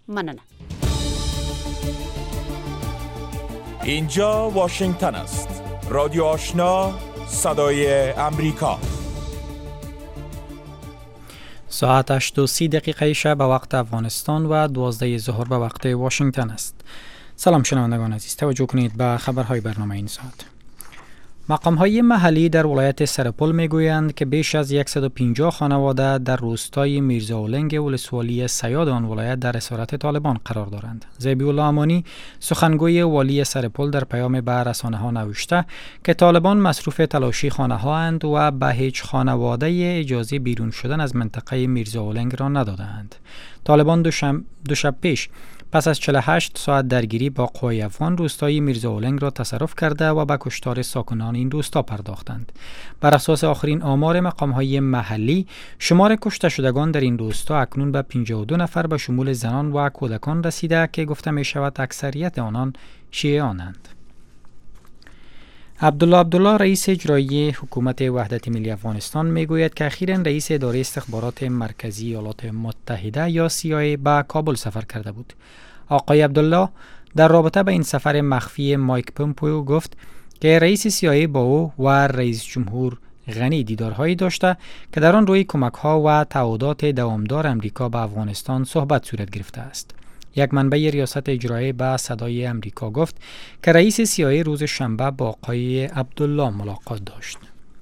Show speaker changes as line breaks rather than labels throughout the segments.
مننه.
اینجا واشنگتن است. رادیو آشنا، صدای امریکا.
ساعت 8:30 شب به وقت افغانستان و 12 ظهر به وقت واشنگتن است. سلام شنوندگان عزیز، توجه کنید به خبرهای برنامه این ساعت. مقام‌های محلی در ولایت سرپل میگویند که بیش از 150 خانواده در روستای میرزاولنگ ولسوالی سیاد آن ولایت در اسارت طالبان قرار دارند. ذبیح الله امانی سخنگوی والی سرپل در پیام به رسانه‌ها نوشته که طالبان مصروف تلاشی خانه‌ها اند و به هیچ خانواده اجازه بیرون شدن از منطقه میرزاولنگ را ندادند. طالبان دو شب پیش پس از 48 ساعت درگیری با قوای افغان روستای میرزاولنگ را تصرف کرده و به کشتار ساکنان این روستا پرداختند. بر اساس آخرین آمار مقام‌های محلی، شمار کشته شدگان در این روستا اکنون به 52 نفر به شمول زنان و کودکان رسیده که گفته می شود اکثریت آنان شیعیانند. عبدالله رئیس اجرایی حکومت وحدت ملی افغانستان میگوید که اخیراً رئیس اداره استخبارات مرکزی ایالات متحده یا CIA به کابل سفر کرده بود. آقای عبدالله در رابطه با این سفر مخفی مایک پومپیو گفت که رئیس CIA با او و رئیس جمهور غنی دیدارهایی داشته که در آن روی کمک‌ها و تعهدات دوامدار امریکا به افغانستان صحبت صورت گرفته است. یک منبع ریاست اجرایی به صدای امریکا گفت که رئیس CIA روز شنبه با آقای عبدالله ملاقات داشت.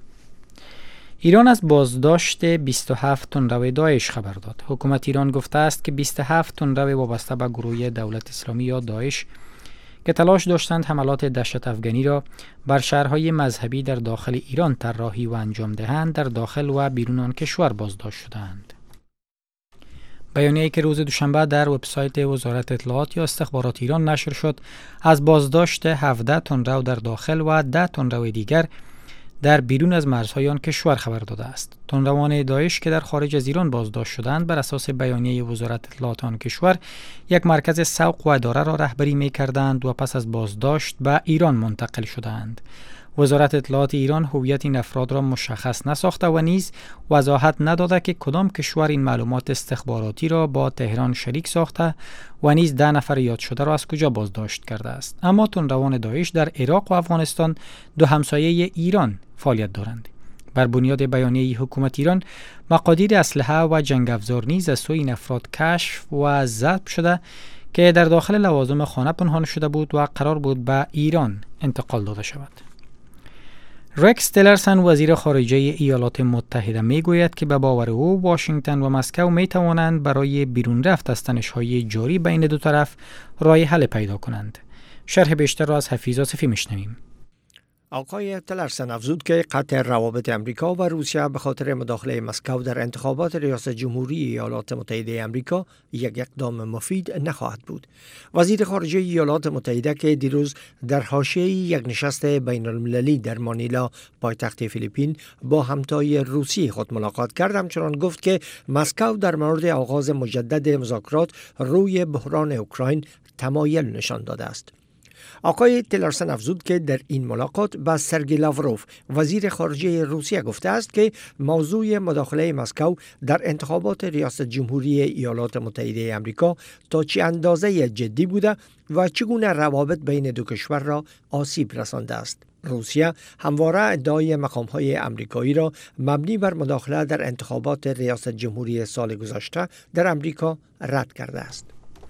ایران از بازداشت 27 تندرو داعش خبر داد. حکومت ایران گفته است که 27 تندرو وابسته به گروه دولت اسلامی یا داعش که تلاش داشتند حملات دهشت افغانی را بر شهرهای مذهبی در داخل ایران طراحی و انجام دهند در داخل و بیرون آن کشور بازداشت شدند. بیانیه‌ای که روز دوشنبه در وبسایت وزارت اطلاعات یا استخبارات ایران نشر شد، از بازداشت 17 تندرو در داخل و 10 تندرو دیگر در بیرون از مرزهای آن کشور خبر داده است. تندروان داعش که در خارج از ایران بازداشت شدند بر اساس بیانیه وزارت اطلاعات آن کشور یک مرکز سوق و اداره را رهبری می‌کردند و پس از بازداشت به ایران منتقل شدند. وزارت اطلاعات ایران هویت این افراد را مشخص نساخته و نیز وضاحت نداده که کدام کشور این معلومات استخباراتی را با تهران شریک ساخته و نیز 10 نفر یاد شده را از کجا بازداشت کرده است. اما تندروان داعش در عراق و افغانستان دو همسایه ایران فعالیت دارند. بر بنیاد بیانیه حکومت ایران، مقادیر اسلحه و جنگ افزار نیز از سوی این افراد کشف و ضبط شده که در داخل لوازم خانه پنهان شده بود و قرار بود به ایران انتقال داده شود. رکس تیلرسن وزیر خارجه ایالات متحده میگوید که به باور او واشنگتن و مسکو می توانند برای بیرون رفت از تنش‌های جاری بین دو طرف راه حل پیدا کنند. شرح بیشتر را از حفیظ آصفی میشنویم.
آقای تلرسن افزود که قطع روابط امریکا و روسیه به خاطر مداخله مسکو در انتخابات ریاست جمهوری ایالات متحده امریکا یک اقدام مفید نخواهد بود. وزیر خارجه ایالات متحده که دیروز در حاشیه یک نشست بین المللی در مانیلا پایتخت فیلیپین با همتای روسی خود ملاقات کرد، همچنان گفت که مسکو در مورد آغاز مجدد مذاکرات روی بحران اوکراین تمایل نشان داده است. آقای تیلرسن افزود که در این ملاقات با سرگئی لاوروف وزیر خارجه روسیه گفته است که موضوع مداخله مسکو در انتخابات ریاست جمهوری ایالات متحده آمریکا تا چه اندازه جدی بوده و چگونه روابط بین دو کشور را آسیب رسانده است. روسیه همواره ادعای مقام‌های آمریکایی را مبنی بر مداخله در انتخابات ریاست جمهوری سال گذشته در آمریکا رد کرده است.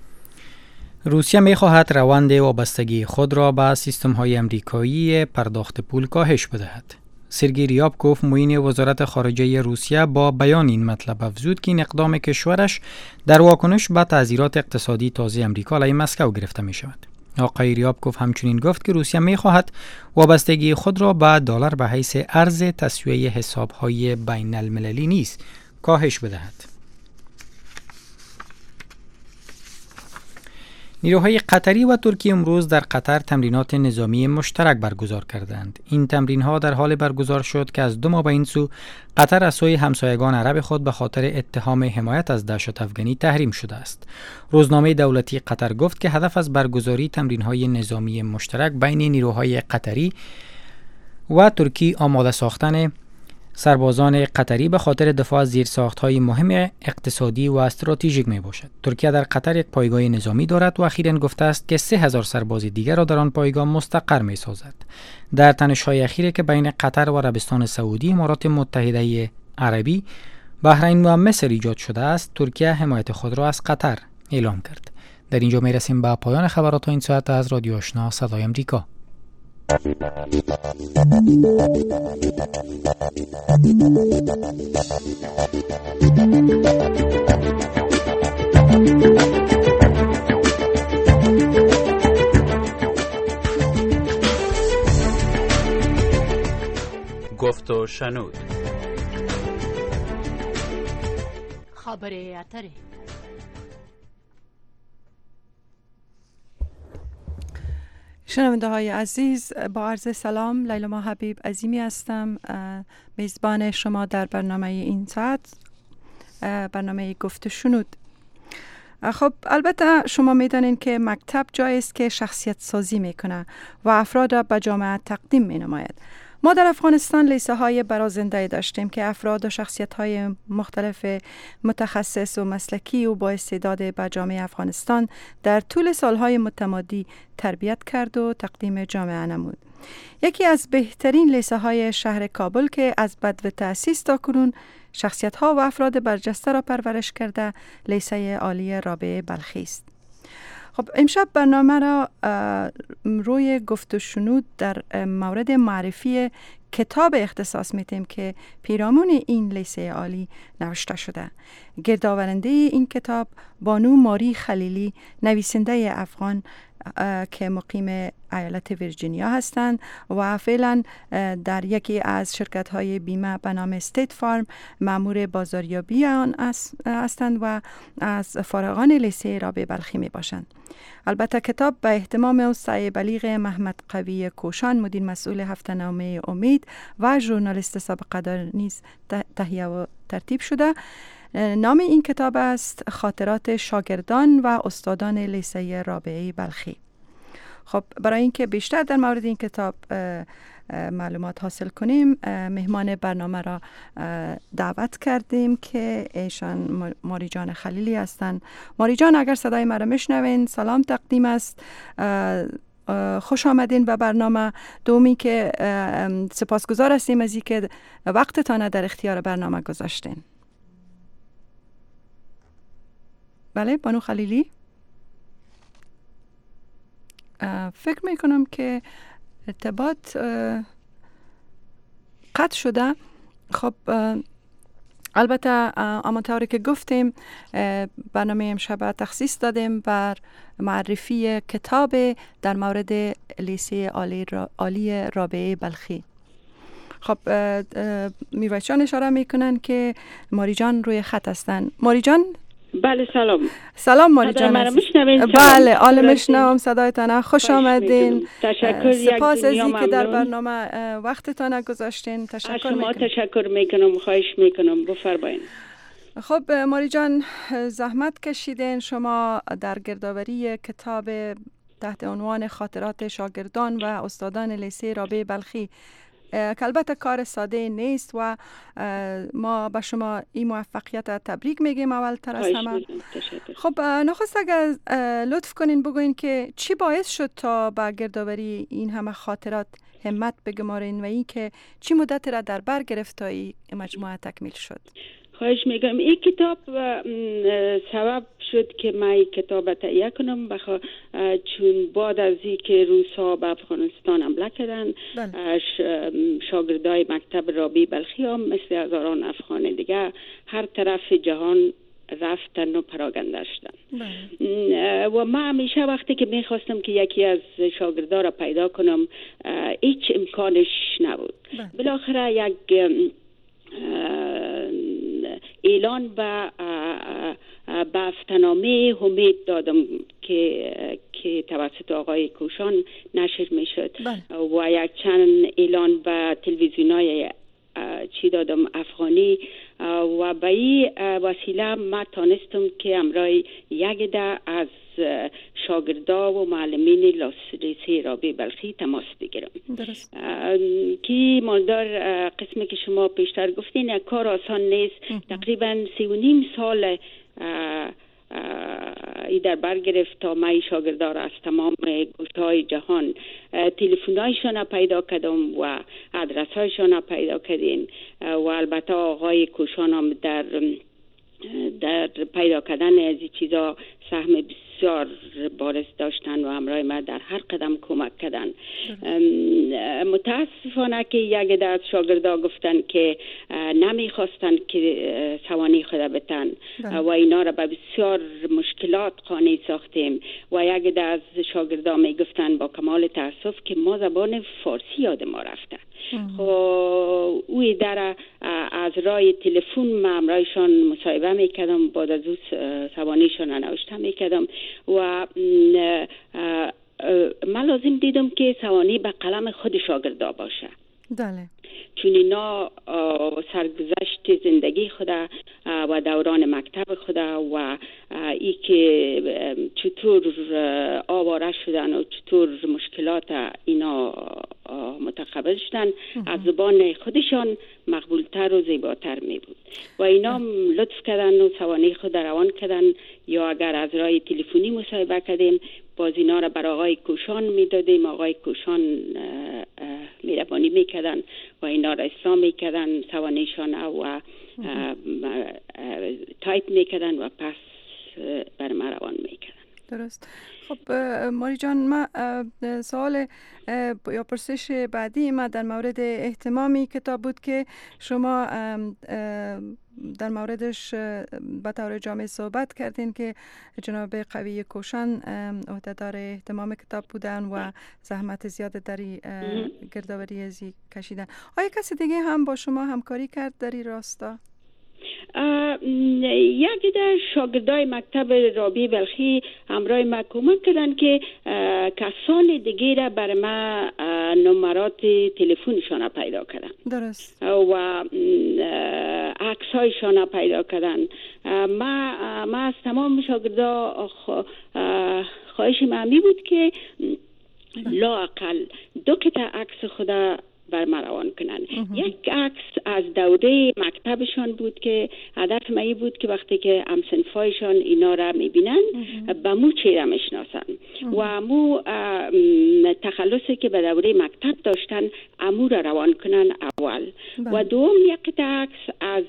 روسیه می‌خواهد روند وابستگی خود را به سیستم‌های آمریکایی پرداخت پول کاهش بدهد. سرگئی ریابکوف معین وزارت خارجه روسیه با بیان این مطلب افزود که این اقدام کشورش در واکنش به تعزیرات اقتصادی تازه آمریکا علیه مسکو گرفته می‌شود. آقای ریابکوف همچنین گفت که روسیه می‌خواهد وابستگی خود را به دلار به حیث ارز تسویه حساب‌های بین المللی نیز کاهش بدهد. نیروهای قطری و ترکی امروز در قطر تمرینات نظامی مشترک برگزار کردند. این تمرین‌ها در حال برگزار شد که از 2 ماه به این سو قطر از سوی همسایگان عرب خود به خاطر اتهام حمایت از دهشت افغانی تحریم شده است. روزنامه دولتی قطر گفت که هدف از برگزاری تمرین‌های نظامی مشترک بین نیروهای قطری و ترکی آماده ساختن سربازان قطری به خاطر دفاع از زیرساخت‌های مهم اقتصادی و استراتژیک میباشد. ترکیه در قطر یک پایگاه نظامی دارد و اخیراً گفته است که 3000 سرباز دیگر را در آن پایگاه مستقر میسازد. در تنش‌های اخیری که بین قطر و عربستان سعودی، امارات متحده عربی، بحرین و مصر ایجاد شده است، ترکیه حمایت خود را از قطر اعلام کرد. در اینجا میرسیم به پایان خبرات این ساعت از رادیو آشنا صدای آمریکا.
گفت و شنود.
خبر اتره.
شنونده های عزیز، با عرض سلام، لیلا حبیب عظیمی هستم، میزبان شما در برنامه این ساعت، برنامه گفت و شنود. خب البته شما میدانین که مکتب جایی است که شخصیت سازی میکنه و افراد را به جامعه تقدیم مینماید. ما در افغانستان لیسه های برازنده داشتیم که افراد و شخصیت های مختلف متخصص و مسلکی و با استعداد به جامعه افغانستان در طول سالهای متمادی تربیت کرد و تقدیم جامعه نمود. یکی از بهترین لیسه های شهر کابل که از بدو تأسیس تا کنون شخصیت ها و افراد برجسته را پرورش کرده، لیسه عالی رابعه بلخی است. خب امشب برنامه را روی گفت و شنود در مورد معرفی کتاب اختصاص میتیم که پیرامون این لیسه عالی نوشته شده. گردآورنده این کتاب بانو ماری خلیلی، نویسنده افغان که مقیم ایالت ویرجینیا هستند و فعلا در یکی از شرکت‌های بیمه به نام استیت فارم مأمور بازاریابی آن هستند و از فارغان لیسه رابعه بلخی می باشند. البته کتاب به اهتمام استاد بلیغ محمد قوی کوشان، مدیر مسئول هفته‌نامه امید و ژورنالیست سابقه دار نیز تهیه و ترتیب شده. نام این کتاب است خاطرات شاگردان و استادان لیسه رابعه بلخی. خب برای اینکه بیشتر در مورد این کتاب معلومات حاصل کنیم، مهمان برنامه را دعوت کردیم که ایشان ماری جان خلیلی هستند. ماری جان، اگر صدای مرا میشنوین، سلام تقدیم است، خوش آمدین به برنامه. دومی که سپاسگزار هستیم از اینکه وقتتان در اختیار برنامه گذاشتین. بله بانو خلیلی، فکر میکنم که ارتباط قطع شده. خب البته همانطوری که گفتیم برنامه امشب تخصیص دادیم بر معرفی کتاب در مورد لیسه عالی رابعه بلخی. خب میرویس جان اشاره میکنن که ماری جان روی خط هستن. ماری جان،
بله
سلام ماری جان. بله آل میشنوم صدایتان. خوش آمدین.
تشکر.
سپاس از اینکه در برنامه وقتتان گذاشتین.
تشکر میکنم. خواهش میکنم، بفرمایید.
خب ماری جان، زحمت کشیدین شما در گردآوری کتاب تحت عنوان خاطرات شاگردان و استادان لیسه رابعه بلخی که البته کار ساده نیست و ما به شما این موفقیت تبریک میگیم اول تر از همه. خب نخست اگر لطف کنین بگوین که چی باعث شد تا به گردآوری این همه خاطرات همت بگمارین و این که چی مدت را در بر گرفت تا این مجموعه تکمیل شد؟
خواهش میگم. این کتاب سبب شد که من این کتاب تهیه کنم چون بعد از این که روس‌ها به افغانستان حمله کردن، شاگردای مکتب رابعه بلخی هم مثل هزاران افغان دیگه هر طرف جهان رفتن و پراگنده شدن. و من همیشه وقتی که میخواستم که یکی از شاگردا را پیدا کنم هیچ امکانش نبود. بالاخره یک اعلان به هفته‌نامه امید دادم که توسط آقای کوشان نشر می شد و یک چند اعلان به تلویزیونای چی دادم افغانی و به این وسیله ما تانستم که امرای یک ده از شاگردا و معلمین لیسه رابعه بلخی تماس بگیرم.
درست.
که مالدار قسمی که شما پیشتر گفتین کار آسان نیست. تقریبا 3.5 سال ای در بر گرفت تا ما شاگردار از تمام گوشه‌های جهان تلفن‌هایشان پیدا کردم و آدرس‌هایشان پیدا کردیم و البته آقای کوشان هم در پیدا کردن از این چیزا سهم بسیار بارز داشتن و همراه ما در هر قدم کمک کردن. متاسفانه که یک عده از شاگردا گفتن که نمیخواستن که سوانح خود بتن و اینا را به بسیار مشکلات قانع ساختیم و یک عده از شاگردا میگفتن با کمال تاسف که ما زبان فارسی یاد ما رفته. اوی در از رای تلفن من همراهشان مصاحبه میکردم، بعد از او سوانحشان نوشته میکردم و من لازم دیدم که سوانح به قلم خود شاگردا باشه.
بله.
چون اینا سرگذشت زندگی خدا و دوران مکتب خدا و ای که چطور آواره شدن و چطور مشکلات اینا متقبل شدن از زبان خودشان مقبولتر و زیباتر می بود و اینا لطف کردن و سوانح خود روان کردن یا اگر از راه تلفنی مصاحبه کردیم باز اینا را بر آقای کوشان می دادیم. آقای کوشان مهربانی می کردن و اینا را اصلاح می کردن سوانحشان و تایپ می کردن و پس بر ما روان می کردن.
درست. خب ماری جان، ما سوال یا پرسش بعدی ما در مورد اهتمامی کتاب بود که شما در موردش به طور جامع صحبت کردین که جناب قوی کوشان عهدهدار اهتمام کتاب بودن و زحمت زیاد در گردآوری ازی کشیدن. آیا کسی دیگه هم با شما همکاری کرد در این راستا؟
یک در شاگردای مکتب رابعه بلخی همراه ما کمک کردن که کسان دیگه را بر ما نمرات تلفنشان پیدا کردن.
درست.
و عکسایشان پیدا کردن. ما از تمام شاگردا خواهش معمی بود که لااقل 2 قطعه عکس خدا بر ما روان کنن. یک عکس از دوره مکتبشان بود که هدف من بود که وقتی که همسنفایشان اینا را میبینن به مو چهره میشناسن و مو تخلصی که به دوره مکتب داشتن امو را روان کنن اول و دوم یک قطعه عکس از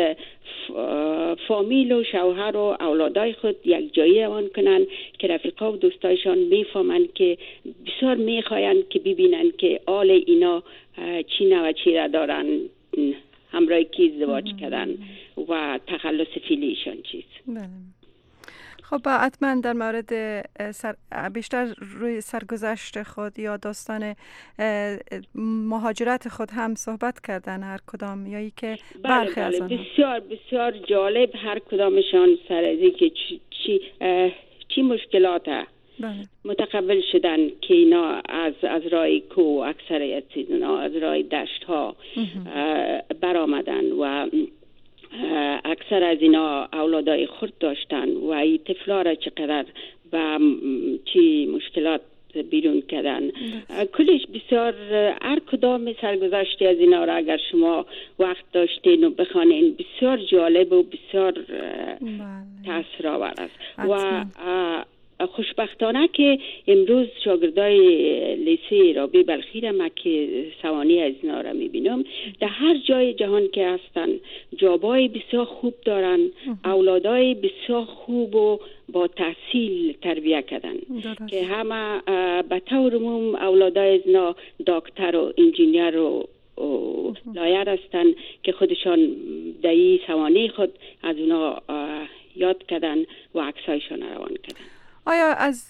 فامیل و شوهر و اولادای خود یک جایی روان کنن که رفیقا و دوستایشان میفهمن که بسیار میخواین که ببینن که آل اینا چی نوع چی را دارن، همراه کی ازدواج کردن و تخلص فعلیشان چیست.
بله. خب حتما در مورد بیشتر روی سرگذشت خود یا داستان مهاجرت خود هم صحبت کردن هر کدام، یا ای که برخی از آنها
بسیار بسیار جالب هر کدامشان سر از این که چی مشکلات متقبل شدن که اینا از راه کو اکثریت اینا از راه دشت ها برآمدن و اکثر از اینا اولادای خرد داشتن و این طفلا را چقدر با چی مشکلات بیرون کردن. کلش بسیار هر کدام سرگذشتی از اینا را اگر شما وقت داشتین و بخوانین بسیار جالب و بسیار تاثیرآور است و خوشبختانه که امروز شاگردای لیسه رابعه بلخی را ما که سوانح از اینا را میبینم در هر جای جهان که هستن جابای بسیار خوب دارن، اولادای بسیار خوب و با تحصیل تربیه کردن که همه به طور عموم اولادای از اینا دکتر و انجینیر و لایر هستن که خودشان در این سوانح خود از اونا یاد کردن و عکسایشان روان کردن.
آیا از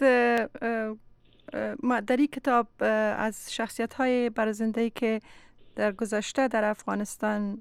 در این کتاب از شخصیت‌های برازنده‌ای که در گذشته در افغانستان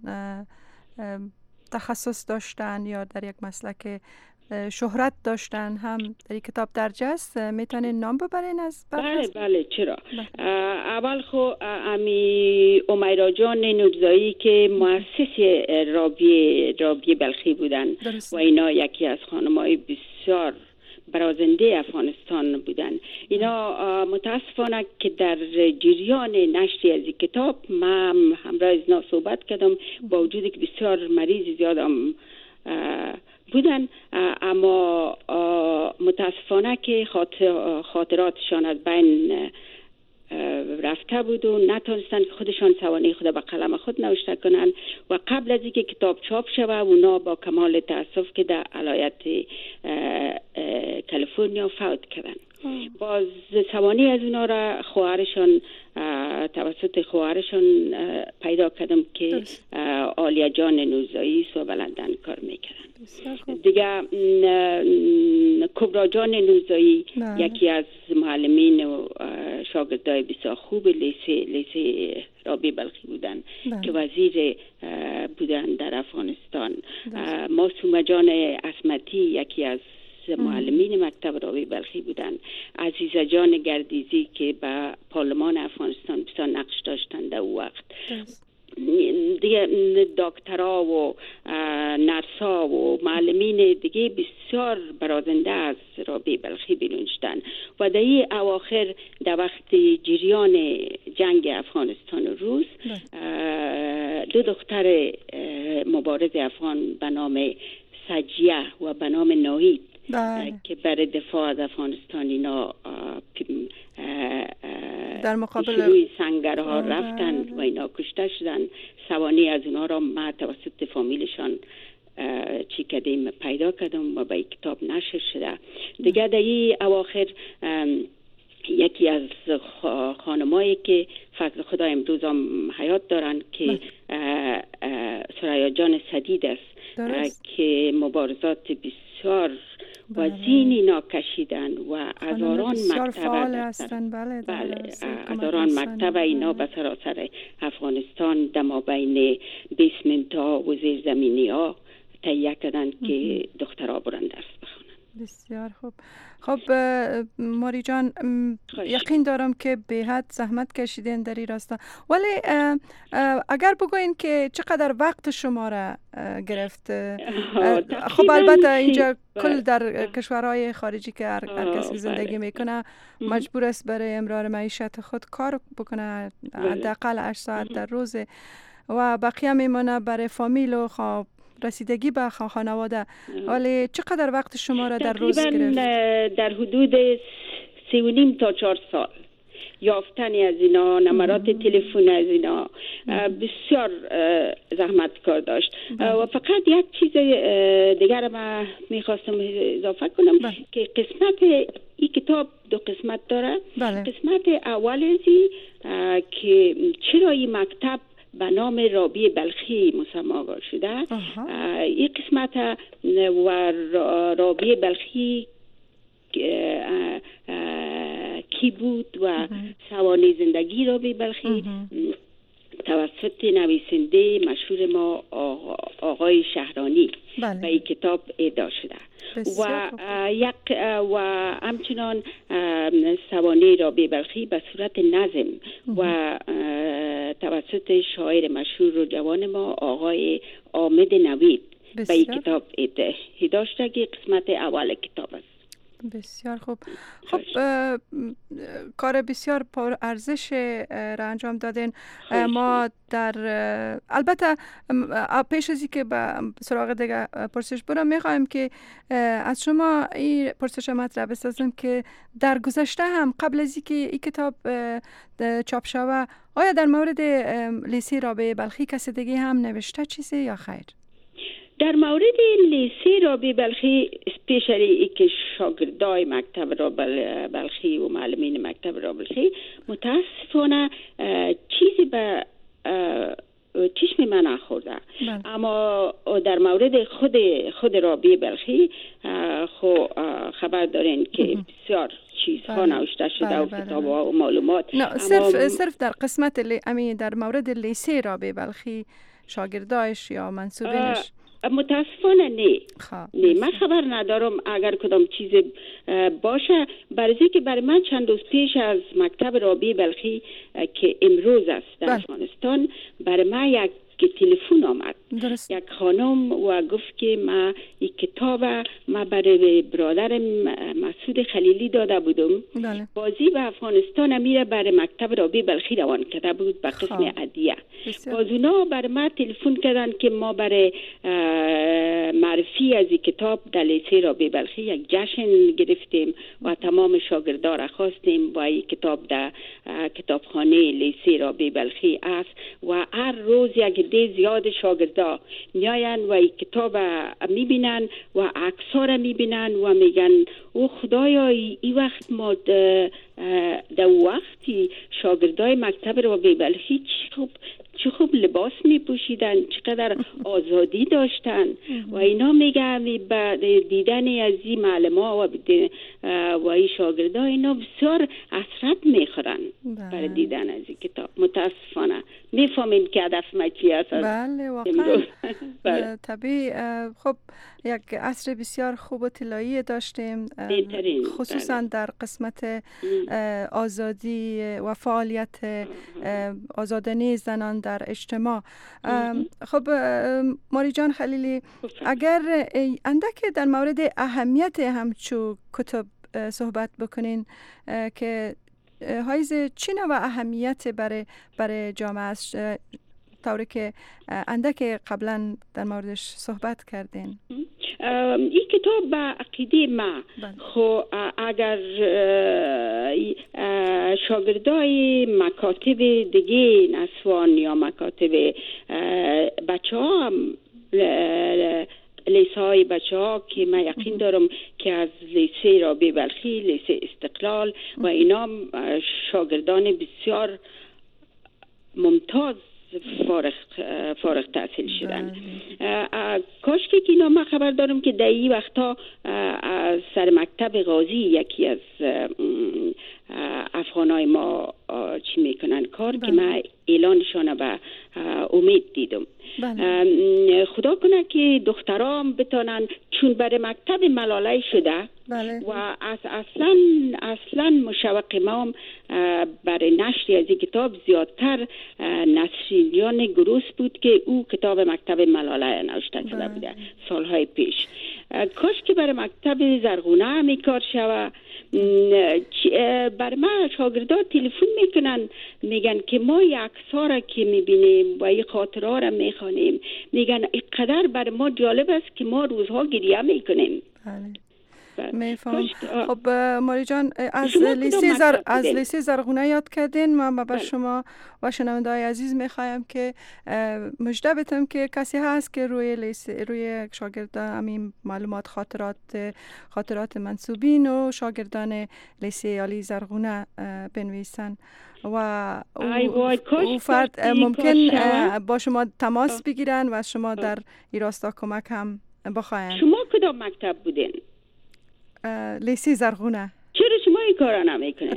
تخصص داشتن یا در یک مسلک شهرت داشتن هم در این کتاب درج است؟ میتونین نام ببرین از
بله چرا. اول خو امی امیرا جان نورزایی که مؤسس رابعه بلخی بودن و اینا یکی از خانم‌های بسیار برازنده افغانستان بودن. اینا متاسفانه که در جریان نشر از کتاب من همراه از اینا صحبت کردم، با وجودی که بسیار مریض زیادم بودن، اما متاسفانه که خاطراتشان از بین رفته بود و نتونستن که خودشان سوانح خود به قلم خود نوشته کنن و قبل از اینکه کتاب چاپ شود اونا با کمال تاسف که در ولایت کالیفرنیا فوت کردن. باز سوانح از اونا را خواهرشان توسط خواهرشان پیدا کردم که عالیه جان نوزایی و بلندن کار میکردن. دیگه کبرا جان نوزایی یکی از معلمین و شاگردای بسیار خوب لیسه رابعه بلخی بودن که وزیر بودن در افغانستان. معصومه جان عصمتی یکی از معلمین مکتب رابعه بلخی بودن. عزیزه جان گردیزی که به پارلمان افغانستان بسیار نقش داشتند در او وقت. دیگه دکترها و نرسا و معلمین دیگه بسیار برازنده از رابعه بلخی بیرونشتن و در این اواخر در وقت جریان جنگ افغانستان و روس دو دختر مبارز افغان به نام سجیه و به نام ناهید که برای دفاع از افغانستان اینا
در مقابل
سنگرها رفتن و اینا کشته شدن. سوانح از اونا را ما توسط فامیلشان چی کردیم پیدا کردم و به کتاب نشر شده. دیگه در این اواخر یکی از خانمایی که فضل خدا امروز هم حیات دارن که سریا جان سدید است که مبارزات بسیار وزین اینا کشیدن و هزاران مکتب
هستن. بله
هزاران مکتب اینا به سراسر افغانستان در مابین بیسمنت ها و زیرزمینی ها تهیه کردن که دخترها برن درس بخونن.
بسیار خوب. خب ماری جان، یقین دارم که به حد زحمت کشیدین در این راستا، ولی اگر بگوین که چقدر وقت شما را گرفت؟ خب البته اینجا کل در کشورهای خارجی که هر کسی زندگی میکنه مجبور است برای امرار معیشت خود کار بکنه، حداقل 8 ساعت در روز و بقیه میمونه برای فامیل و رسیدگی به خانواده. ولی چقدر وقت شما را در روز گرفت؟
در حدود 3.5 تا 4 سال یافتنی از اینا، نمرات تلفن از اینا بسیار زحمت کار داشت. و فقط یک چیز دیگر ما میخواستم اضافه کنم که قسمت این کتاب 2 قسمت داره. قسمت اول ازی که چرا این مکتب به نام رابعه بلخی مسما شده، این قسمت و رابعه بلخی کی بود و سوانح زندگی رابعه بلخی توسط نویسنده مشهور ما آقای شهرانی به این کتاب اهدا شده و همچنان سوانح رابعه بلخی به صورت نظم و توسط شاعر مشهور و جوان ما آقای آمد نوید به این کتاب اهدا شده که قسمت اول کتاب است.
بسیار خوب. خب کار بسیار پر ارزش را انجام دادین. ما در البته پیش از اینکه به سراغ دیگه پرسش برم میخوایم که از شما این پرسش مطرح بسازم که در گذشته هم قبل از اینکه این کتاب چاپ شود آیا در مورد لیسه رابعه بلخی کسی دیگه هم نوشته چیزی یا خیر؟
در مورد لیسه رابعه بلخی اسپیشلی که شاگردای مکتب رابعه بلخی و معلمین مکتب رابعه بلخی متاسفانه چیزی به چشم من نخورده. اما در مورد خود رابعه بلخی خبر دارین که بسیار چیزها نوشته شده و کتاب‌ها و معلومات.
صرف در قسمت در مورد لیسه رابعه بلخی شاگردایش یا منصوبینش
متاسفانه نه من خبر ندارم اگر کدام چیز باشه، برای که برای من چند روز پیش از مکتب رابعه بلخی که امروز است در افغانستان برای من یک که تلفن آمد.
درست.
یک خانم و گفت که ما این کتاب ما برای برادر مسعود خلیلی داده بودم.
بله.
بازی به افغانستان میره برای مکتب رابعه بلخی روان کرده بود به قسم ادیه. باز اونا برای ما تلفن کردن که ما برای معرفی از این کتاب در لیسه رابعه بلخی یک جشن گرفتیم و تمام شاگردان را خواستیم و این کتاب در کتابخانه لیسه رابعه بلخی است و هر روز یک عده زیاد شاگردا میاین و این کتاب میبینن و عکس‌ها را میبینن و میگن او خدایا این وقت ما در وقتی شاگردای مکتب رابعه بلخی چه خوب لباس می پوشیدن، چقدر آزادی داشتن و اینا میگم بعد دیدن از این معلم‌ها و این شاگردا اینا بسیار حسرت میخورن برای دیدن از این کتاب. متاسفانه میفهمین که هدف ما چی است.
بله واقعا طبیعی. خب یک عصر بسیار خوب و طلایی داشتیم، خصوصا در قسمت آزادی و فعالیت آزادانه زنان در اجتماع. خب ماری جان خلیلی، اگر اندک در مورد اهمیت همچو کتب صحبت بکنین که حیز چی نوع اهمیت برای جامعه است، طوری که اندک قبلا در موردش صحبت کردین؟
این کتاب به عقیده ما خو اگر شاگردای مکاتب دیگه نسوان یا مکاتب بچه ها لیسه های بچه ها که من یقین دارم که از لیسه رابعه بلخی، لیسه استقلال و اینا شاگردان بسیار ممتاز فارغ تحصیل شدن. کاش که اینا من خبر دارم که در این وقتا سر مکتب غازی یکی از افغانای ما چی میکنن کار که من اعلانشان به امید دیدم. خدا کنه که دخترام بتانن، چون برای مکتب ملاله شده و اصلا مشوق ما برای نشر از این کتاب زیادتر نسرینیان گروس بود که او کتاب مکتب ملاله نوشته شده بوده سالهای پیش. کاش که برای مکتب زرغونه همی کار شوه. بر ما شاگردا تلفن میکنن میگن که ما یک عکس‌ها را که میبینیم و این خاطرها را میخوانیم میگن اینقدر بر ما جالب است که ما روزها گریه میکنیم.
میفهم. خب ماری جان، از لیسه زرغونه یاد کردین. من بر شما و شنونده‌های عزیز میخوایم که مژده بدم که کسی هست که روی شاگرد همین معلومات خاطرات منسوبین و شاگردان لیسه عالی زرغونه بنویسن و او فرد ممکن با شما تماس بگیرن و شما در این راستا کمک هم بخواین.
شما کدام مکتب بودین؟
لیسه زرغونه.
چرا شما این کارا نمیکنین؟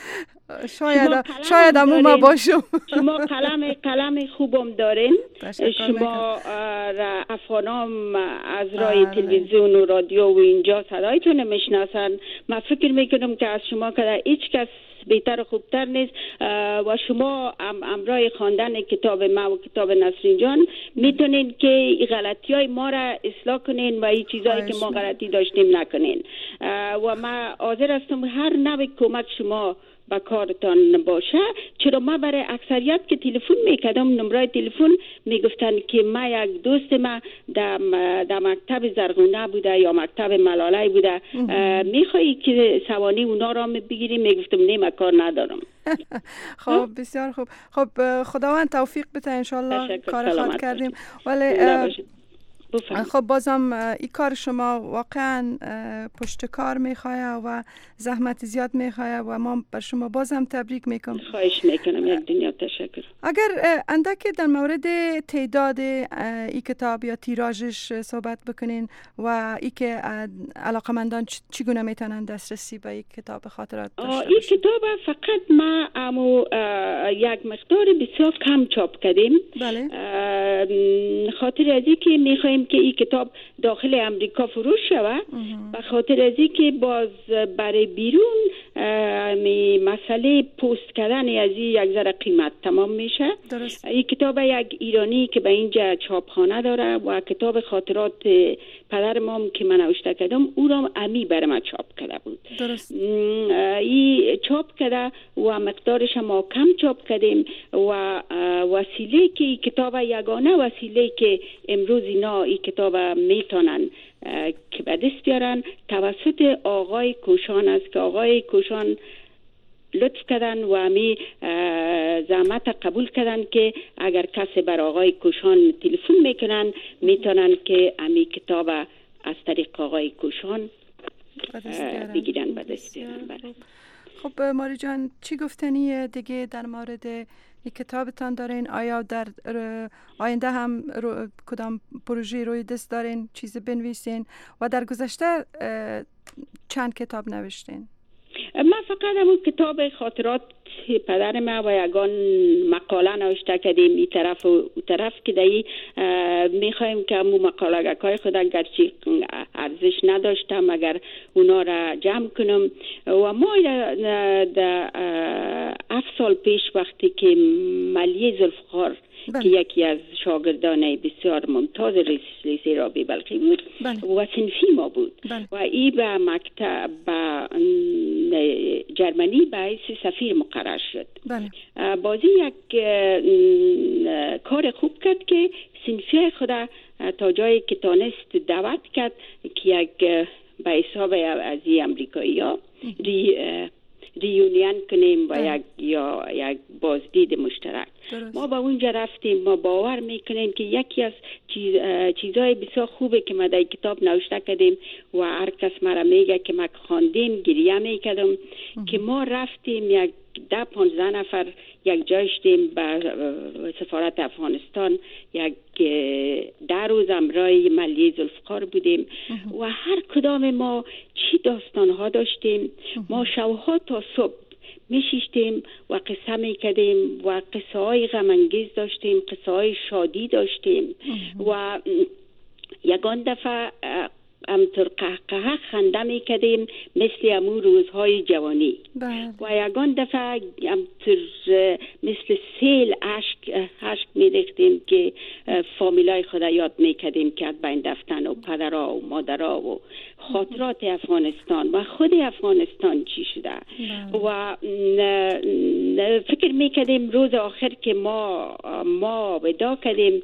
شاید همون ما باشم.
شما قلم خوبم دارین. شما افغانام از رای تلویزیون و رادیو و اینجا صدایتون میشناسن. من فکر میکنم که از شما که هیچ کس بهتر و خوبتر نیست و شما امرای خواندن کتاب ما و کتاب نسرین جان میتونین که غلطی‌های ما را اصلاح کنین و این چیزایی که ما غلطی داشتیم نکنین و ما حاضر هستم هر نوع کمک شما با کارتان باشه. چرا ما برای اکثریت که تلفن میکردم نمره تلفن میگفتن که ما یک دوست ما در مکتب زرغونه بوده یا مکتب ملاله بوده، میخوایی که سوانی اونا را بگیریم؟ میگفتم نه من کار ندارم.
خب بسیار خوب. خب خداوند توفیق بده انشالله. کار خود کردیم ولی خب بازم این کار شما واقعا پشت کار میخواه و زحمت زیاد میخواه و ما بر شما بازم تبریک میکنم.
خواهش میکنم. یک دنیا تشکر.
اگر اندک در مورد تعداد این کتاب یا تیراژش صحبت بکنین و ای که علاقمندان چگونه میتونن دسترسی به این کتاب خاطرات داشته باشن؟
این کتاب فقط ما یک مقدار بسیار کم چاپ کردیم.
بله.
خاطر از این که میخوایم که این کتاب داخل امریکا فروش شود، به خاطر از این که باز برای بیرون مسئله پست کردن از یک ذره قیمت تمام میشه. این کتاب یک ایرانی که به اینجا چاپخانه داره و کتاب خاطرات پدر مام که من نوشته کردم او را امی برای من چاپ کرده بود. این چاپ کرده و مقدارش ما کم چاپ کردیم و وسیله که کتاب یگانه وسیله که امروز اینا این کتاب میتونن که به دست بیارن توسط آقای کوشان است که آقای کوشان لطف کردن و همی زحمت قبول کردن که اگر کسی بر آقای کوشان تلفن میکنن میتونن که همی کتاب از طریق آقای کوشان بگیرن به دست بیارن.
خب ماری جان چی گفتنیه دیگه در مورد این کتابتان دارین؟ آیا در آینده هم کدام پروژه روی دست دارین چیزی بنویسین و در گذشته چند کتاب نوشتین؟
من فقط همون کتاب خاطرات پدر ما و یگان مقاله نوشته کردیم این طرف و اون طرف که دایی میخوایم که همون مقاله های خود گرچه ارزش نداشتم اگر اونا را جمع کنم و ما در 7 سال پیش وقتی که ملیه ذوالفقار که یکی از شاگردان بسیار ممتاز لیسه رابعه بلخی بود و صنفی ما بود و ای به مکتب جرمنی به حیث سفیر مقرر شد. بازی یک کار خوب کرد که صنفی خدا تا جایی که تانست دعوت کرد که یک به حساب از امریکایی ها ریونین کنیم و یک بازدید مشترک. ما با اونجا رفتیم. ما باور میکنیم که یکی از چیزهای بسیار خوبه که ما در کتاب نوشته کردیم و هر کس مرا میگه که ما خواندیم گریه میکردم که ما رفتیم یک 10-15 نفر یک جای شدیم به سفارت افغانستان 10 روز امرای ملیه ذوالفقار بودیم و هر کدام ما چی داستانها داشتیم. ما شبها تا صبح میشیشتیم و قصه میکردیم و قصه های غمانگیز داشتیم، قصه های شادی داشتیم و یگان دفعه همطور قهقه خنده میکردیم مثل امون روزهای جوانی و یگان دفعه همطور مثل سیل عشق میریختیم که فامیلای خود یاد میکردیم که از بین رفتن و پدرها و مادرها و خاطرات افغانستان و خود افغانستان چی شده و فکر میکردیم روز آخر که ما ودا کردیم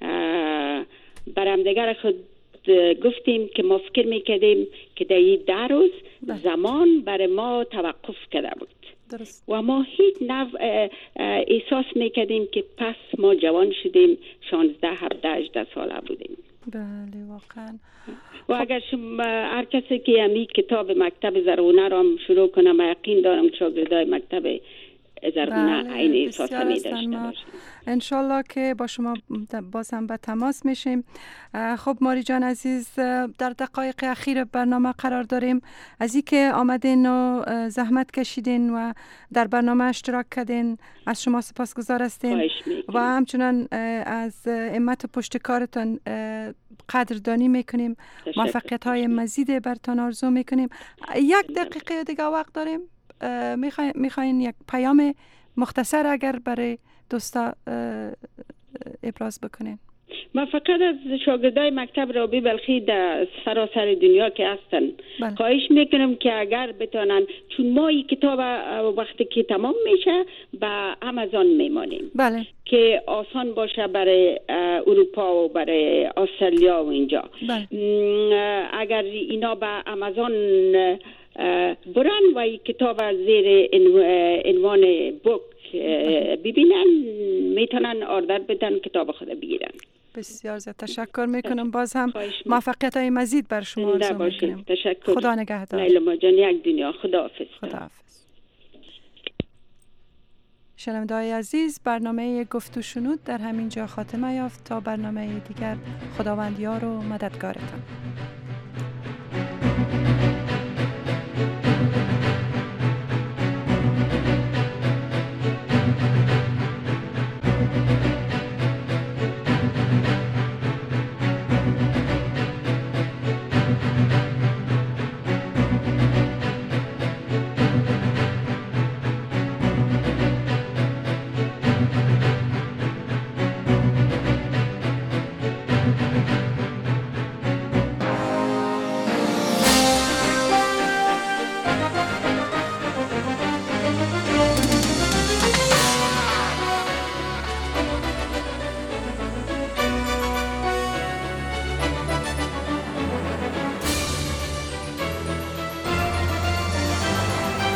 برامدگر خود گفتیم که ما فکر میکردیم که در این 10 روز زمان برای ما توقف کرده بود و ما هیچ احساس میکردیم که پس ما جوان شدیم 16 17 18 ساله بودیم.
بله واقعا.
و اگر شما هر کسی که همی کتاب مکتب زرغونه را شروع کنم یقین دارم شاگردای مکتب زرغونه این احساس می داشته باشیم.
انشالله که با شما باز هم به تماس میشیم. خب ماری جان عزیز در دقایق اخیر برنامه قرار داریم. از این که آمدین و زحمت کشیدین و در برنامه اشتراک کردین از شما سپاسگزار هستیم و همچنان از همت و پشتکارتان قدردانی میکنیم. موفقیت های مزید برتان آرزو میکنیم. 1 دقیقه دیگه وقت داریم. میخواین یک پیام مختصر اگر برای دوستا ابراز بکنین؟
من فقط از شاگردای مکتب رابعه بلخی در سراسر دنیا که هستن خواهش میکنم که اگر بتونن، چون ما این کتاب وقتی که تمام میشه به آمازون میمانیم که آسان باشه برای اروپا و برای استرالیا و اینجا. اگر اینا به آمازون برن و این کتاب از زیر عنوان بوک ببینن میتونن آردر بدن کتاب خود بگیرن.
بسیار زیاد تشکر میکنم. باز هم موفقیت های مزید بر شما آرزو میکنم.
تشکر.
خدا نگهدار.
لیلا جان یک دنیا. خداحافظ.
خداحافظ. شنونده‌های عزیز برنامه گفت و شنود در همین جا خاتمه یافت. تا برنامه دیگر خداوند یار و مددگارتان.